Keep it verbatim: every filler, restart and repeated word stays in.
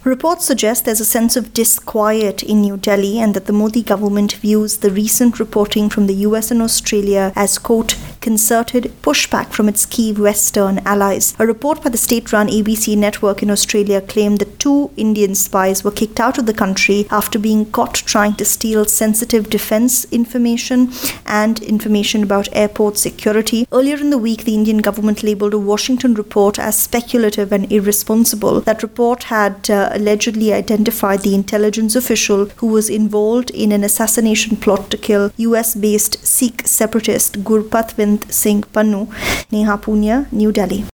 Reports suggest there's a sense of disquiet in New Delhi and that the Modi government views the recent reporting from the U S and Australia as, quote, concerted pushback from its key Western allies. A report by the state-run A B C network in Australia claimed that two Indian spies were kicked out of the country after being caught trying to steal sensitive defense information and information about airport security. Earlier in the week, the Indian government labelled a Washington report as speculative and irresponsible. That report had uh, allegedly identified the intelligence official who was involved in an assassination plot to kill U S-based Sikh separatist Gurpatwint Singh Pannu. Neha Punya, New Delhi.